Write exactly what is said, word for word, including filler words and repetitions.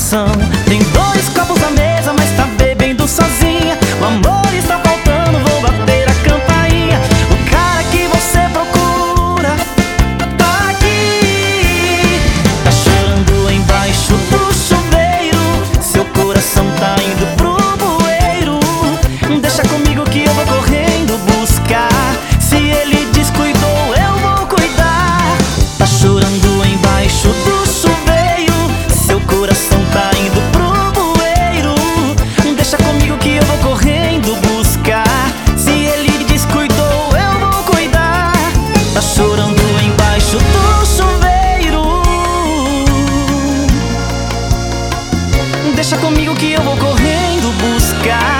coração. Tem dois copos na mesa, mas tá bebendo sozinha. O amor está faltando, vou bater a campainha. O cara que você procura tá aqui. Tá chorando embaixo do chuveiro, seu coração tá indo pro bueiro. Deixa comigo que eu vou correndo buscar. Se ele descuidou, eu vou cuidar. Tá chorando embaixo do chuveiro, seu coração tá indo pro bueiro. Deixa comigo que eu vou correndo buscar. Se ele descuidou, eu vou cuidar. Tá chorando embaixo do chuveiro. Deixa comigo que eu vou correndo buscar.